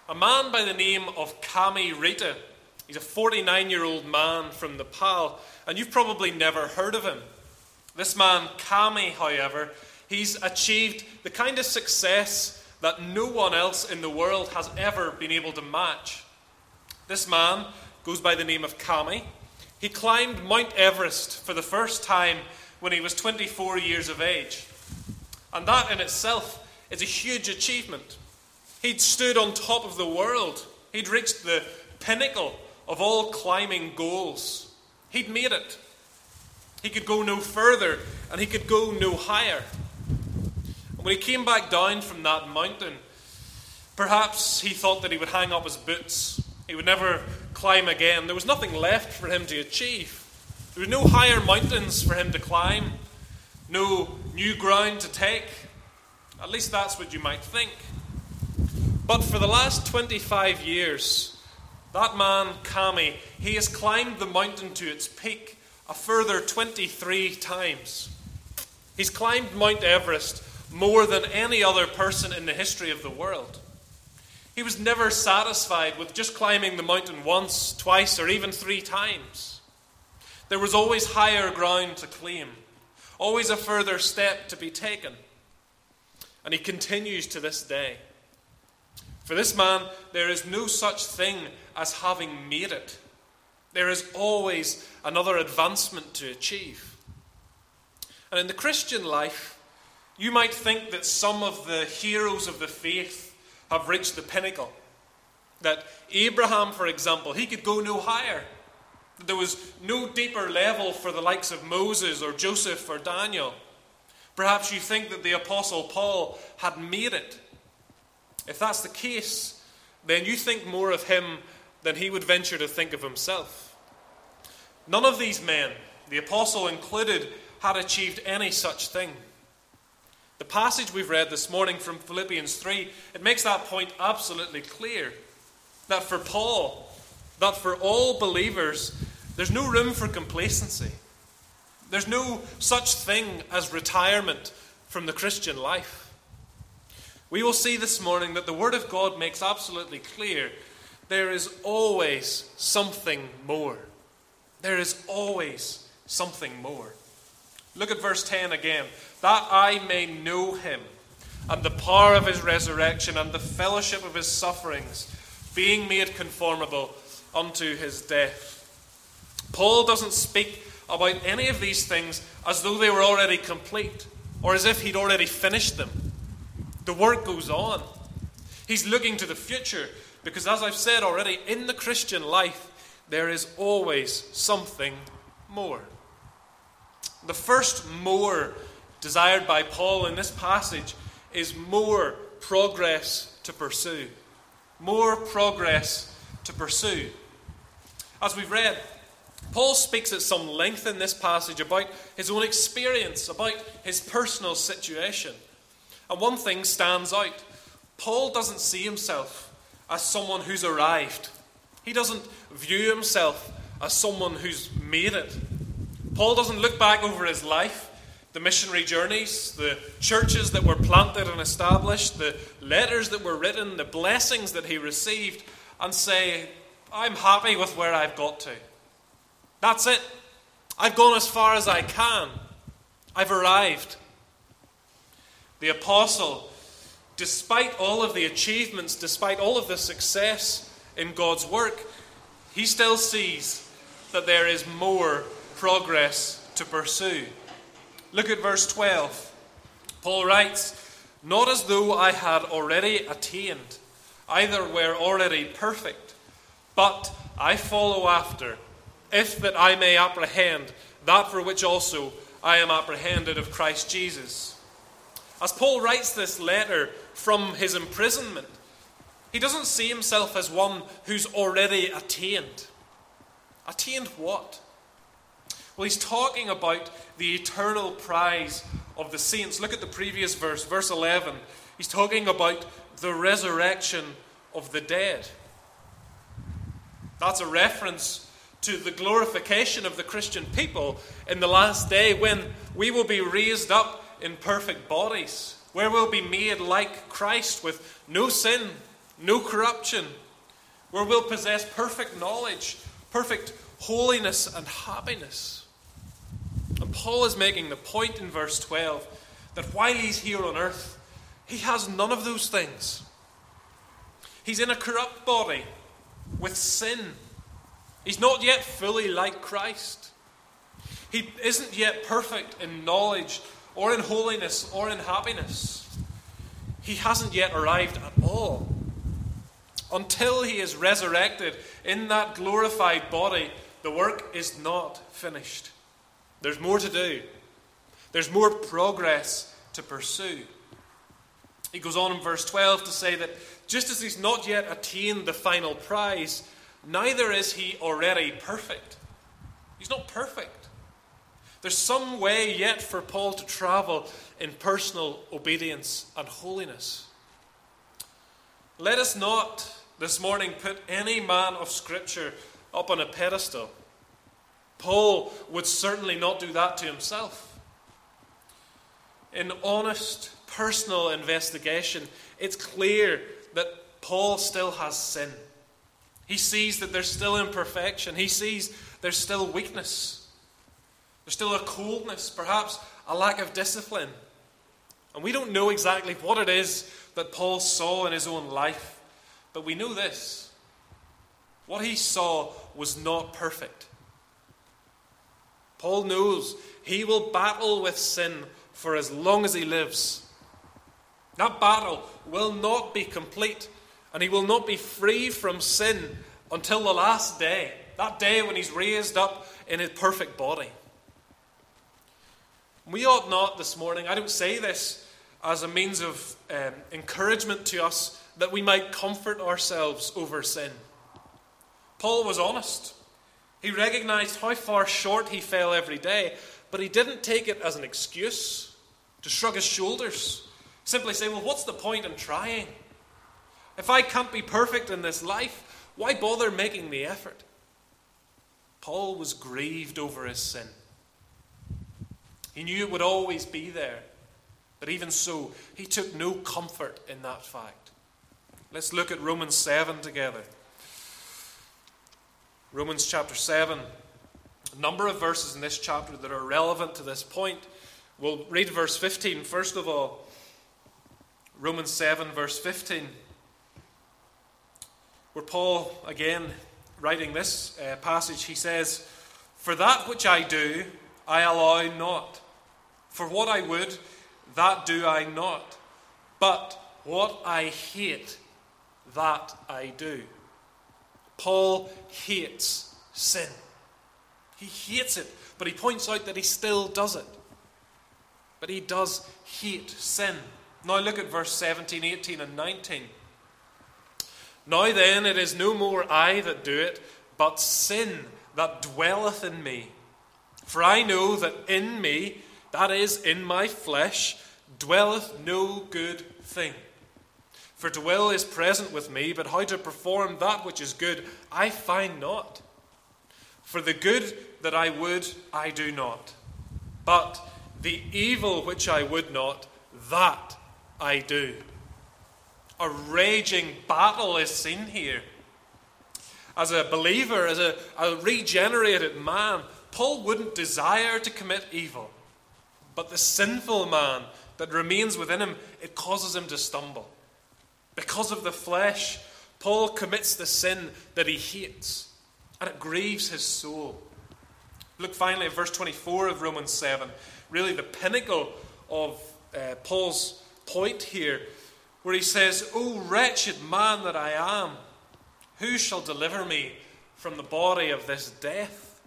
A man by the name of Kami Rita. He's a 49-year-old man from Nepal, and you've probably never heard of him. This man, Kami, however, he's achieved the kind of success that no one else in the world has ever been able to match. This man goes by the name of Kami. He climbed Mount Everest for the first time when he was 24 years of age. And that in itself is a huge achievement. He'd stood on top of the world. He'd reached the pinnacle of all climbing goals. He'd made it. He could go no further, and he could go no higher. And when he came back down from that mountain, perhaps he thought that he would hang up his boots. He would never climb again. There was nothing left for him to achieve. There were no higher mountains for him to climb, no new ground to take. At least that's what you might think. But for the last 25 years, that man, Kami, he has climbed the mountain to its peak a further 23 times. He's climbed Mount Everest more than any other person in the history of the world. He was never satisfied with just climbing the mountain once, twice, or even 3 times. There was always higher ground to claim, always a further step to be taken. And he continues to this day. For this man, there is no such thing as having made it. There is always another advancement to achieve. And in the Christian life, you might think that some of the heroes of the faith have reached the pinnacle. That Abraham, for example, he could go no higher. There was no deeper level for the likes of Moses or Joseph or Daniel. Perhaps you think that the Apostle Paul had made it. If that's the case, then you think more of him than he would venture to think of himself. None of these men, the apostle included, had achieved any such thing. The passage we've read this morning from Philippians 3, it makes that point absolutely clear. That for Paul, that for all believers, there's no room for complacency. There's no such thing as retirement from the Christian life. We will see this morning that the Word of God makes absolutely clear there is always something more. There is always something more. Look at verse 10 again. That I may know him, and the power of his resurrection, and the fellowship of his sufferings, being made conformable unto his death. Paul doesn't speak about any of these things as though they were already complete, or as if he'd already finished them. The work goes on. He's looking to the future because, as I've said already, in the Christian life, there is always something more. The first more desired by Paul in this passage is more progress to pursue. More progress to pursue. As we've read, Paul speaks at some length in this passage about his own experience, about his personal situation. And one thing stands out. Paul doesn't see himself as someone who's arrived. He doesn't view himself as someone who's made it. Paul doesn't look back over his life, the missionary journeys, the churches that were planted and established, the letters that were written, the blessings that he received, and say, I'm happy with where I've got to. That's it. I've gone as far as I can. I've arrived. The apostle, despite all of the achievements, despite all of the success in God's work, he still sees that there is more progress to pursue. Look at verse 12. Paul writes, not as though I had already attained, either were already perfect, but I follow after, if that I may apprehend that for which also I am apprehended of Christ Jesus. As Paul writes this letter from his imprisonment, he doesn't see himself as one who's already attained. Attained what? Well, he's talking about the eternal prize of the saints. Look at the previous verse, verse 11. He's talking about the resurrection of the dead. That's a reference to the glorification of the Christian people in the last day, when we will be raised up in perfect bodies, where we'll be made like Christ with no sin, no corruption, where we'll possess perfect knowledge, perfect holiness and happiness. And Paul is making the point in verse 12 that while he's here on earth, he has none of those things. He's in a corrupt body with sin. He's not yet fully like Christ. He isn't yet perfect in knowledge or in holiness or in happiness. He hasn't yet arrived at all. Until he is resurrected in that glorified body, the work is not finished. There's more to do. There's more progress to pursue. He goes on in verse 12 to say that just as he's not yet attained the final prize, neither is he already perfect. He's not perfect. There's some way yet for Paul to travel in personal obedience and holiness. Let us not this morning put any man of Scripture up on a pedestal. Paul would certainly not do that to himself. In honest, personal investigation, it's clear that Paul still has sin. He sees that there's still imperfection. He sees there's still weakness. There's still a coldness, perhaps a lack of discipline. And we don't know exactly what it is that Paul saw in his own life, but we know this. What he saw was not perfect. Paul knows he will battle with sin for as long as he lives. That battle will not be complete, and he will not be free from sin until the last day, that day when he's raised up in his perfect body. We ought not this morning, I don't say this as a means of encouragement to us that we might comfort ourselves over sin. Paul was honest. He recognized how far short he fell every day, but he didn't take it as an excuse to shrug his shoulders. Simply say, well, what's the point in trying? If I can't be perfect in this life, why bother making the effort? Paul was grieved over his sin. He knew it would always be there. But even so, he took no comfort in that fact. Let's look at Romans 7 together. Romans chapter 7. A number of verses in this chapter that are relevant to this point. We'll read verse 15 first of all. Romans 7 verse 15. Where Paul, again, writing this passage, he says, "For that which I do, I allow not. For what I would, that do I not. But what I hate, that I do." Paul hates sin. He hates it, but he points out that he still does it. But he does hate sin. Now look at verse 17, 18 and 19. "Now then, it is no more I that do it, but sin that dwelleth in me. For I know that in me, that is, in my flesh, dwelleth no good thing. For to will is present with me, but how to perform that which is good, I find not. For the good that I would, I do not. But the evil which I would not, that I do." A raging battle is seen here. As a believer, as a regenerated man, Paul wouldn't desire to commit evil. But the sinful man that remains within him, it causes him to stumble. Because of the flesh, Paul commits the sin that he hates, and it grieves his soul. Look finally at verse 24 of Romans 7, really the pinnacle of Paul's point here, where he says, "O wretched man that I am, who shall deliver me from the body of this death?"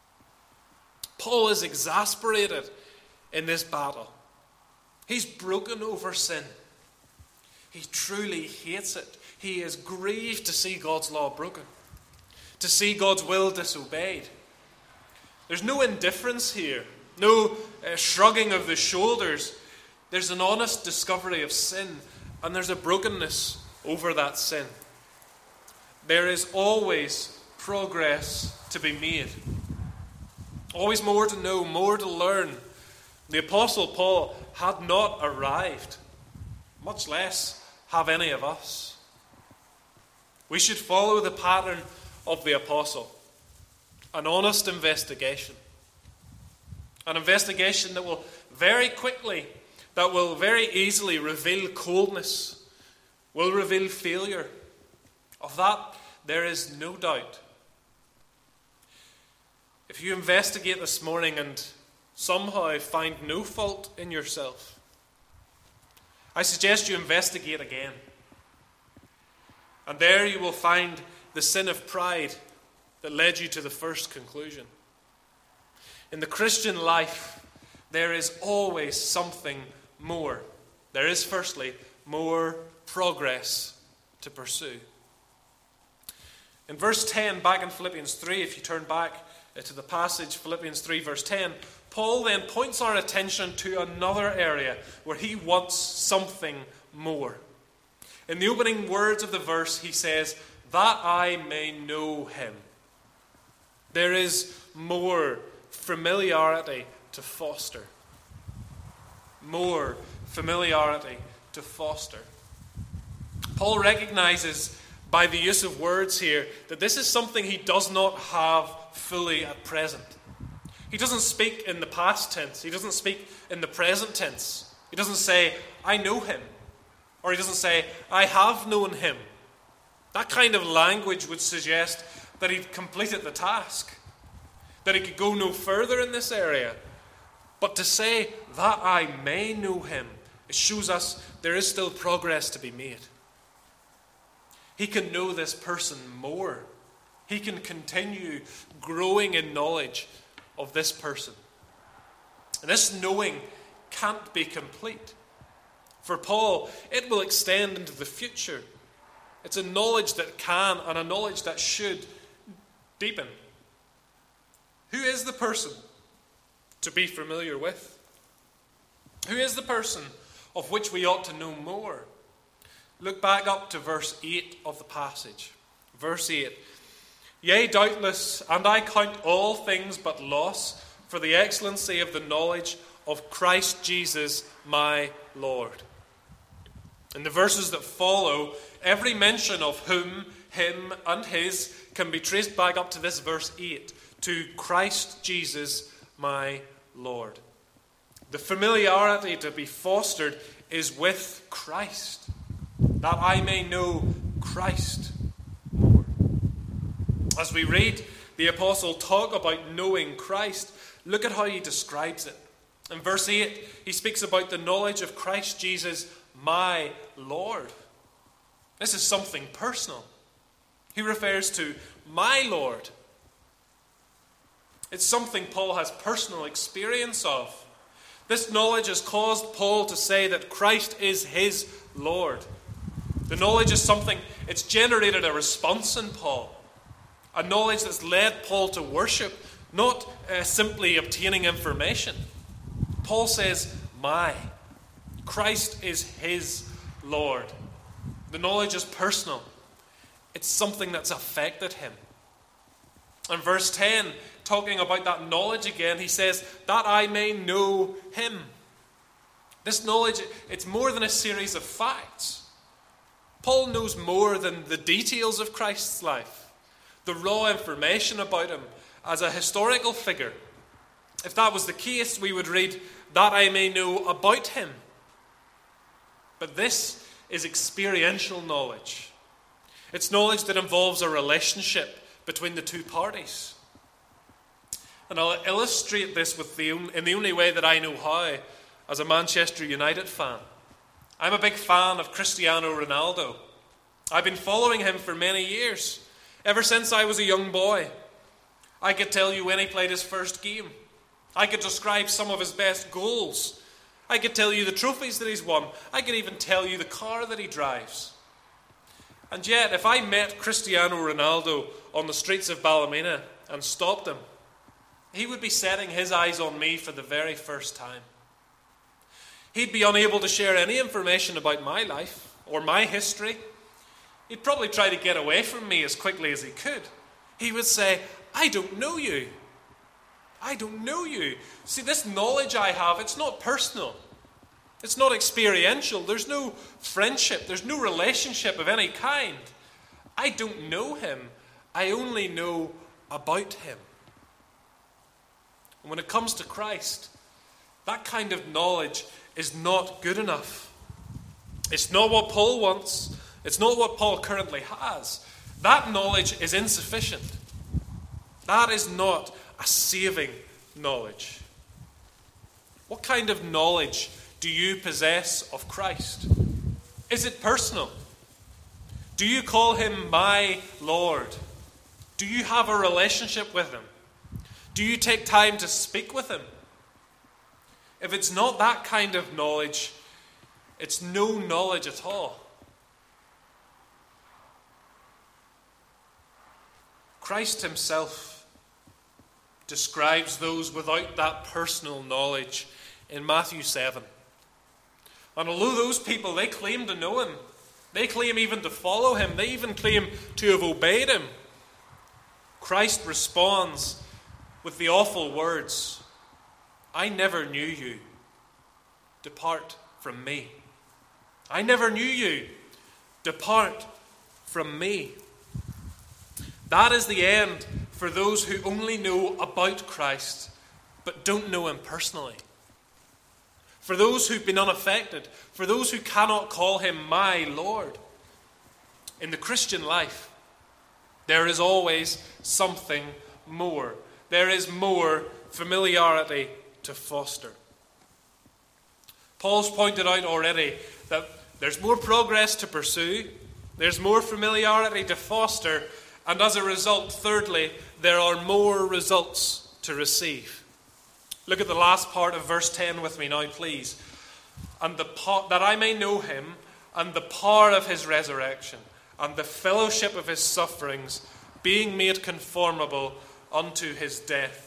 Paul is exasperated in this battle. He's broken over sin. He truly hates it. He is grieved to see God's law broken, to see God's will disobeyed. There's no indifference here, no shrugging of the shoulders. There's an honest discovery of sin, and there's a brokenness over that sin. There is always progress to be made. Always more to know, more to learn. The Apostle Paul had not arrived, much less have any of us. We should follow the pattern of the apostle. An honest investigation. An investigation that will very quickly, that will very easily reveal coldness, will reveal failure. Of that, there is no doubt. If you investigate this morning and somehow find no fault in yourself, I suggest you investigate again. And there you will find the sin of pride that led you to the first conclusion. In the Christian life, there is always something more. There is, firstly, more progress to pursue. In verse 10, back in Philippians 3, if you turn back to the passage, Philippians 3, verse 10, Paul then points our attention to another area where he wants something more. In the opening words of the verse, he says, that I may know him. There is more familiarity to foster. More familiarity to foster. Paul recognizes by the use of words here that this is something he does not have fully at present. He doesn't speak in the past tense. He doesn't speak in the present tense. He doesn't say, I know him. Or he doesn't say, I have known him. That kind of language would suggest that he'd completed the task, that he could go no further in this area. But to say that I may know him, it shows us there is still progress to be made. He can know this person more. He can continue growing in knowledge of this person. And this knowing can't be complete. For Paul, it will extend into the future. It's a knowledge that can and a knowledge that should deepen. Who is the person to be familiar with? Who is the person of which we ought to know more? Look back up to verse 8 of the passage. Verse 8. Yea, doubtless, and I count all things but loss for the excellency of the knowledge of Christ Jesus my Lord. In the verses that follow, every mention of whom, him, and his can be traced back up to this verse 8, to Christ Jesus my Lord. The familiarity to be fostered is with Christ, that I may know Christ more. As we read the apostle talk about knowing Christ, look at how he describes it. In verse 8, he speaks about the knowledge of Christ Jesus, my Lord. This is something personal. He refers to my Lord. It's something Paul has personal experience of. This knowledge has caused Paul to say that Christ is his Lord. The knowledge is something, it's generated a response in Paul. A knowledge that's led Paul to worship, not simply obtaining information. Paul says, my. Christ is his Lord. The knowledge is personal. It's something that's affected him. In verse 10, talking about that knowledge again, he says, that I may know him. This knowledge, it's more than a series of facts. Paul knows more than the details of Christ's life, the raw information about him as a historical figure. If that was the case, we would read, that I may know about him. But this is experiential knowledge. It's knowledge that involves a relationship between the two parties. And I'll illustrate this in the only way that I know how, as a Manchester United fan. I'm a big fan of Cristiano Ronaldo. I've been following him for many years, ever since I was a young boy. I could tell you when he played his first game. I could describe some of his best goals. I could tell you the trophies that he's won. I could even tell you the car that he drives. And yet, if I met Cristiano Ronaldo on the streets of Ballymena and stopped him, he would be setting his eyes on me for the very first time. He'd be unable to share any information about my life or my history. He'd probably try to get away from me as quickly as he could. He would say, I don't know you. I don't know you. See, this knowledge I have, it's not personal. It's not experiential. There's no friendship. There's no relationship of any kind. I don't know him. I only know about him. And when it comes to Christ, that kind of knowledge is not good enough. It's not what Paul wants. It's not what Paul currently has. That knowledge is insufficient. That is not a saving knowledge. What kind of knowledge do you possess of Christ? Is it personal? Do you call him my Lord? Do you have a relationship with him? Do you take time to speak with him? If it's not that kind of knowledge, it's no knowledge at all. Christ himself describes those without that personal knowledge in Matthew 7. And although those people, they claim to know him, they claim even to follow him, they even claim to have obeyed him, Christ responds with the awful words, I never knew you. Depart from me. I never knew you. Depart from me. That is the end for those who only know about Christ but don't know him personally. For those who've been unaffected, for those who cannot call him my Lord. In the Christian life, there is always something more. There is more familiarity to foster. Paul's pointed out already that there's more progress to pursue, there's more familiarity to foster, and as a result, thirdly, there are more results to receive. Look at the last part of verse 10 with me now, please. And that I may know him, and the power of his resurrection, and the fellowship of his sufferings, being made conformable unto his death.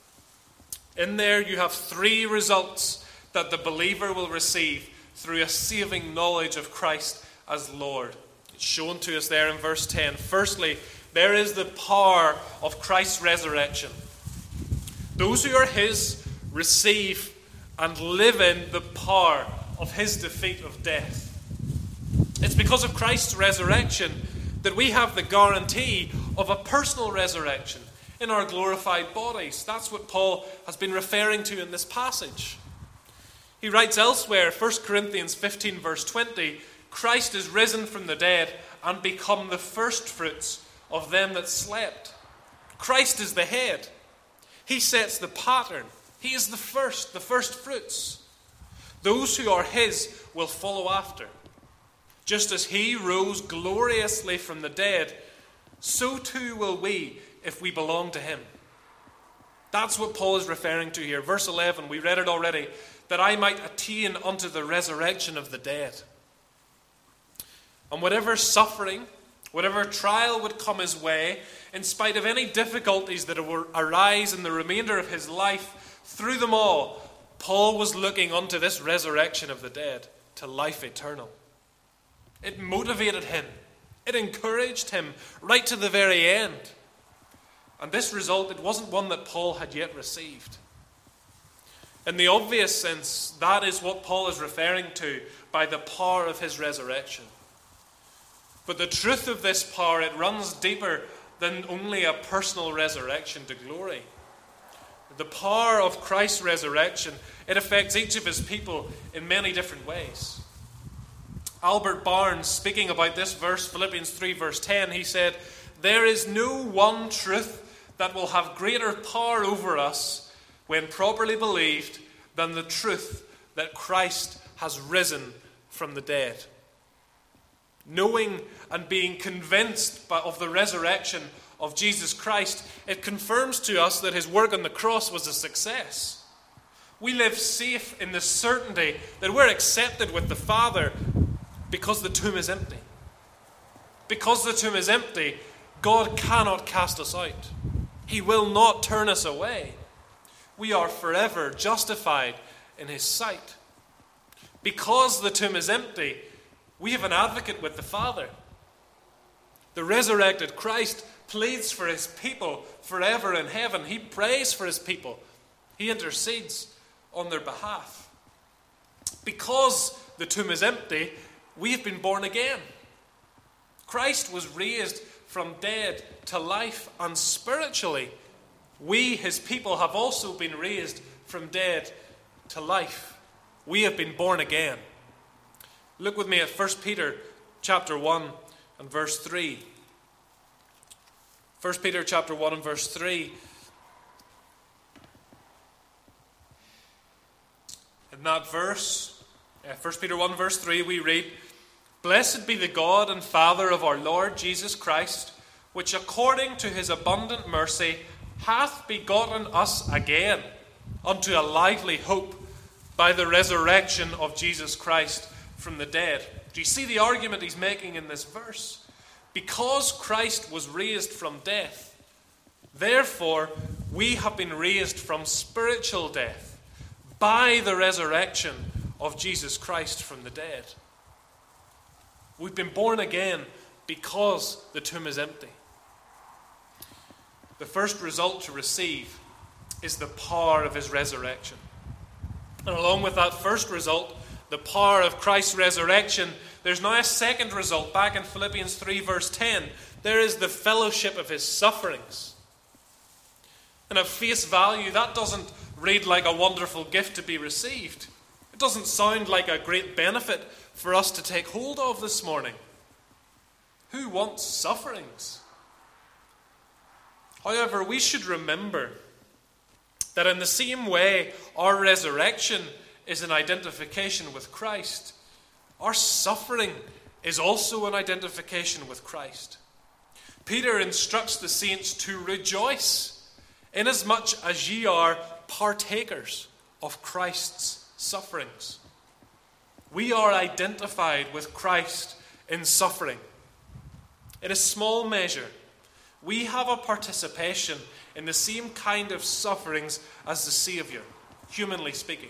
In there you have three results that the believer will receive through a saving knowledge of Christ as Lord. It's shown to us there in verse 10. Firstly, there is the power of Christ's resurrection. Those who are his receive and live in the power of his defeat of death. It's because of Christ's resurrection that we have the guarantee of a personal resurrection in our glorified bodies. That's what Paul has been referring to in this passage. He writes elsewhere, 1 Corinthians 15 verse 20, Christ is risen from the dead and become the firstfruits of them that slept. Christ is the head. He sets the pattern. He is the first fruits. Those who are his will follow after. Just as he rose gloriously from the dead, so too will we if we belong to him. That's what Paul is referring to here. Verse 11, we read it already, that I might attain unto the resurrection of the dead. And whatever suffering, whatever trial would come his way, in spite of any difficulties that would arise in the remainder of his life, through them all, Paul was looking unto this resurrection of the dead, to life eternal. It motivated him. It encouraged him right to the very end. And this result, it wasn't one that Paul had yet received. In the obvious sense, that is what Paul is referring to by the power of his resurrection. But the truth of this power, it runs deeper than only a personal resurrection to glory. The power of Christ's resurrection, it affects each of his people in many different ways. Albert Barnes, speaking about this verse, Philippians 3 verse 10, he said, there is no one truth that will have greater power over us when properly believed than the truth that Christ has risen from the dead. Knowing and being convinced of the resurrection of Jesus Christ, it confirms to us that his work on the cross was a success. We live safe in the certainty that we're accepted with the Father because the tomb is empty. Because the tomb is empty, God cannot cast us out. He will not turn us away. We are forever justified in his sight. Because the tomb is empty, we have an advocate with the Father. The resurrected Christ pleads for his people forever in heaven. He prays for his people. He intercedes on their behalf. Because the tomb is empty, we have been born again. Christ was raised from dead to life, and spiritually, we, his people, have also been raised from dead to life. We have been born again. Look with me at 1 Peter chapter 1 and verse 3. 1 Peter chapter 1 and verse 3. In that verse, 1 Peter 1 verse 3, we read, "Blessed be the God and Father of our Lord Jesus Christ, which according to his abundant mercy hath begotten us again unto a lively hope by the resurrection of Jesus Christ from the dead." Do you see the argument he's making in this verse? Because Christ was raised from death, therefore we have been raised from spiritual death by the resurrection of Jesus Christ from the dead. We've been born again because the tomb is empty. The first result to receive is the power of his resurrection. And along with that first result, the power of Christ's resurrection, there's now a second result. Back in Philippians 3 verse 10, there is the fellowship of his sufferings. And at face value, that doesn't read like a wonderful gift to be received. It doesn't sound like a great benefit for us to take hold of this morning. Who wants sufferings? However, we should remember that in the same way our resurrection is an identification with Christ, our suffering is also an identification with Christ. Peter instructs the saints to rejoice, inasmuch as ye are partakers of Christ's sufferings. We are identified with Christ in suffering. In a small measure, we have a participation in the same kind of sufferings as the Saviour, humanly speaking.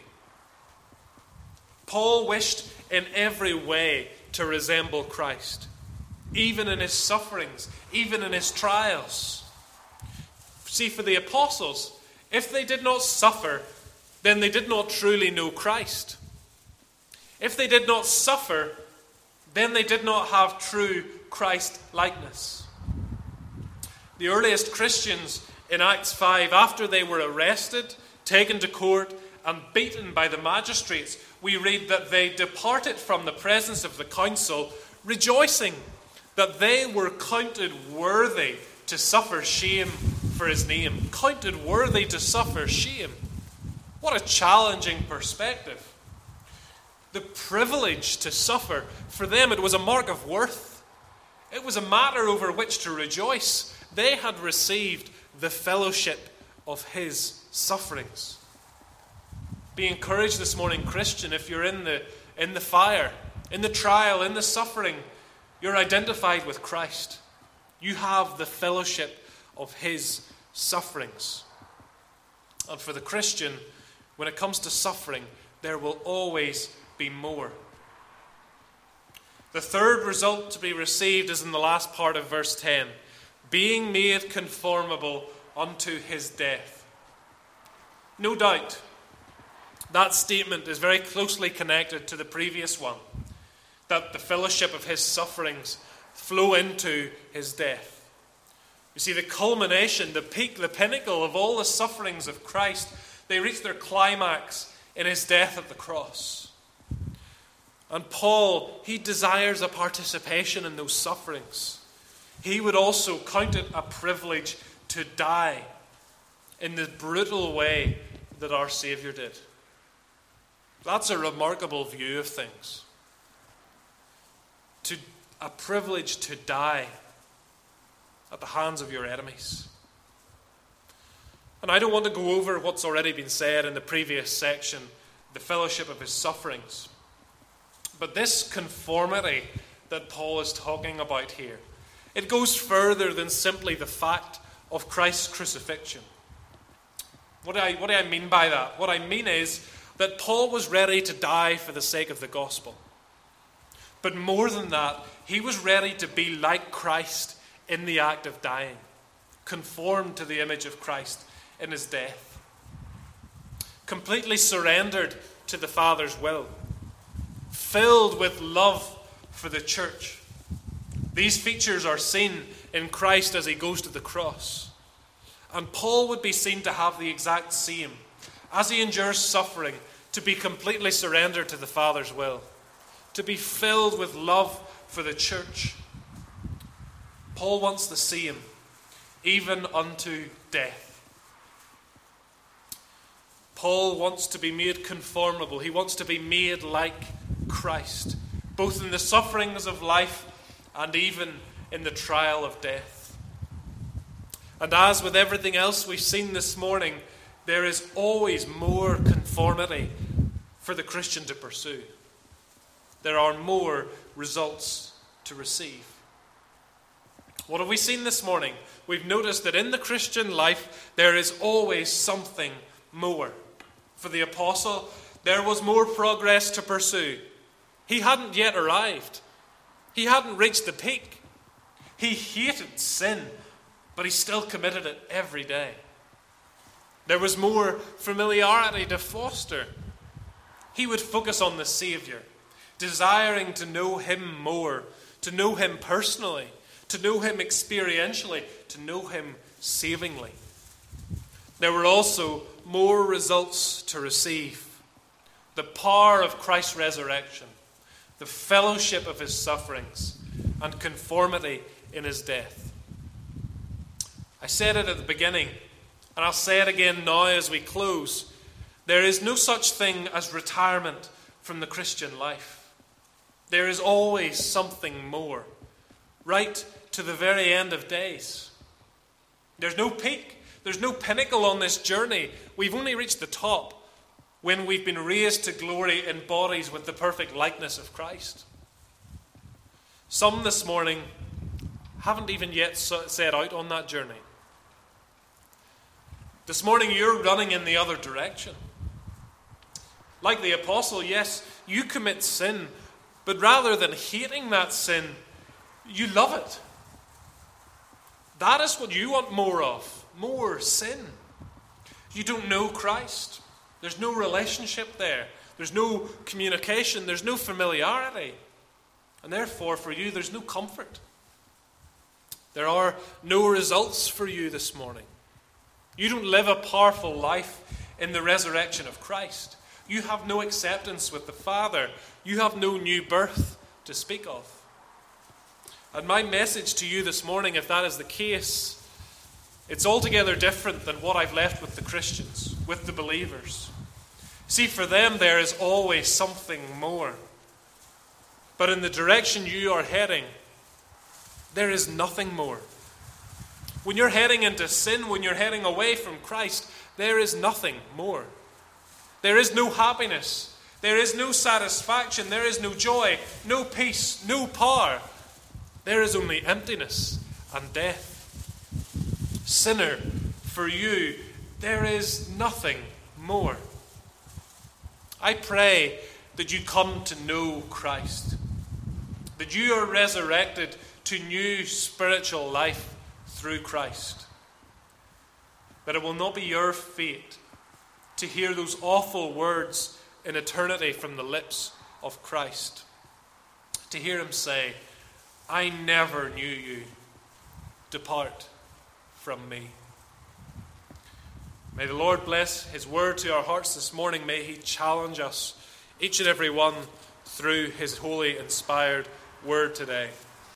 Paul wished in every way to resemble Christ, even in his sufferings, even in his trials. See, for the apostles, if they did not suffer, then they did not truly know Christ. If they did not suffer, then they did not have true Christ-likeness. The earliest Christians in Acts 5, after they were arrested, taken to court, and beaten by the magistrates, we read that they departed from the presence of the council, rejoicing that they were counted worthy to suffer shame for his name. Counted worthy to suffer shame. What a challenging perspective. The privilege to suffer, for them it was a mark of worth. It was a matter over which to rejoice. They had received the fellowship of his sufferings. Be encouraged this morning, Christian, if you're in the fire, in the trial, in the suffering, you're identified with Christ. You have the fellowship of his sufferings. And for the Christian, when it comes to suffering, there will always be more. The third result to be received is in the last part of verse 10. Being made conformable unto his death. No doubt, that statement is very closely connected to the previous one, that the fellowship of his sufferings flow into his death. You see, the culmination, the peak, the pinnacle of all the sufferings of Christ, they reach their climax in his death at the cross. And Paul, he desires a participation in those sufferings. He would also count it a privilege to die in the brutal way that our Saviour did. That's a remarkable view of things. A privilege to die at the hands of your enemies. And I don't want to go over what's already been said in the previous section, the fellowship of his sufferings. But this conformity that Paul is talking about here, it goes further than simply the fact of Christ's crucifixion. What do I mean by that? What I mean is that Paul was ready to die for the sake of the gospel. But more than that, he was ready to be like Christ in the act of dying, conformed to the image of Christ in his death. Completely surrendered to the Father's will, filled with love for the church, These features are seen in Christ as he goes to the cross. And Paul would be seen to have the exact same, as he endures suffering, to be completely surrendered to the Father's will, to be filled with love for the church. Paul wants the same, even unto death. Paul wants to be made conformable. He wants to be made like Christ, both in the sufferings of life and even in the trial of death. And as with everything else we've seen this morning, there is always more conformity for the Christian to pursue. There are more results to receive. What have we seen this morning? We've noticed that in the Christian life, there is always something more. For the apostle, there was more progress to pursue. He hadn't yet arrived. He hadn't reached the peak. He hated sin, but he still committed it every day. There was more familiarity to foster. He would focus on the Savior, desiring to know him more, to know him personally, to know him experientially, to know him savingly. There were also more results to receive. The power of Christ's resurrection, the fellowship of his sufferings, and conformity in his death. I said it at the beginning, and I'll say it again now as we close. There is no such thing as retirement from the Christian life. There is always something more, right to the very end of days. There's no peak, there's no pinnacle on this journey. We've only reached the top when we've been raised to glory in bodies with the perfect likeness of Christ. Some this morning haven't even yet set out on that journey. This morning you're running in the other direction. Like the apostle, yes, you commit sin, but rather than hating that sin, you love it. That is what you want more of, more sin. You don't know Christ. There's no relationship there. There's no communication. There's no familiarity. And therefore, for you, there's no comfort. There are no results for you this morning. You don't live a powerful life in the resurrection of Christ. You have no acceptance with the Father. You have no new birth to speak of. And my message to you this morning, if that is the case, it's altogether different than what I've left with the Christians, with the believers. See, for them there is always something more. But in the direction you are heading, there is nothing more. When you're heading into sin, when you're heading away from Christ, there is nothing more. There is no happiness. There is no satisfaction. There is no joy, no peace, no power. There is only emptiness and death. Sinner, for you, there is nothing more. I pray that you come to know Christ, that you are resurrected to new spiritual life through Christ, that it will not be your fate to hear those awful words in eternity from the lips of Christ, to hear him say, I never knew you, depart from me. May the Lord bless his word to our hearts this morning. May he challenge us, each and every one, through his holy, inspired word today.